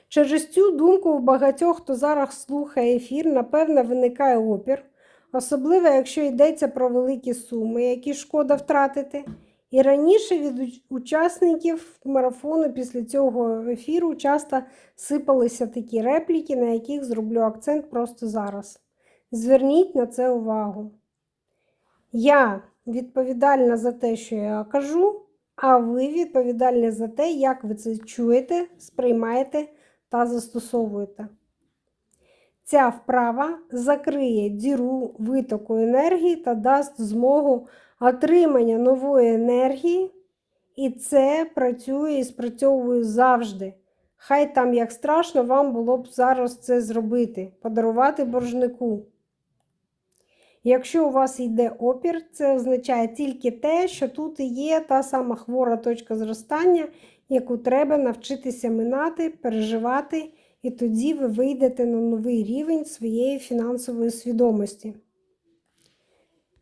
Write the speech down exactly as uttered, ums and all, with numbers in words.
Через цю думку у багатьох, хто зараз слухає ефір, напевно, виникає опір, особливо, якщо йдеться про великі суми, які шкода втратити. І раніше від учасників марафону після цього ефіру часто сипалися такі репліки, на яких зроблю акцент просто зараз. Зверніть на це увагу. Я відповідальна за те, що я кажу, а ви відповідальні за те, як ви це чуєте, сприймаєте та застосовуєте. Ця вправа закриє діру витоку енергії та дасть змогу отримання нової енергії, і це працює і спрацьовує завжди. Хай там як страшно вам було б зараз це зробити, подарувати боржнику. Якщо у вас йде опір, це означає тільки те, що тут і є та сама хвора точка зростання, яку треба навчитися минати, переживати, і тоді ви вийдете на новий рівень своєї фінансової свідомості.